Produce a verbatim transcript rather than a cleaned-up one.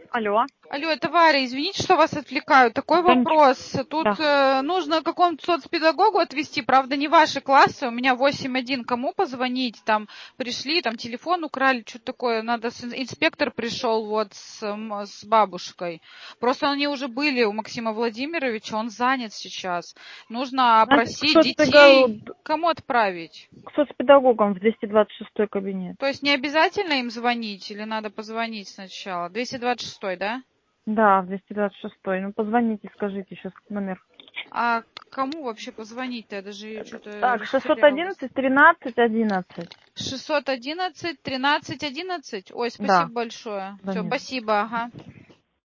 Алло. Алло, это Варя, извините, что вас отвлекаю. Такой Да, вопрос. Тут да. э, нужно какому-то соцпедагогу отвести, правда, не ваши классы, у меня восемь один. Кому позвонить? Там пришли, там телефон украли, что-то такое. Надо, с- инспектор пришел вот с, м, с бабушкой. Просто они уже были у Максима Владимировича, он занят сейчас. Нужно Значит, к, опросить детей. соцпедагог- Кому отправить? к соцпедагогам в двести двадцать шестой кабинет. То есть не обязательно им звонить или надо позвонить сначала? двести двадцать шестой, да? Да, в двести двадцать шестой. Ну, позвоните, скажите сейчас номер. А кому вообще позвонить-то? Я даже что-то Так, шестьсот растерялась. одиннадцать тринадцать одиннадцать. шестьсот одиннадцать тринадцать одиннадцать. Ой, спасибо Да, большое. да Все, нет. спасибо, ага.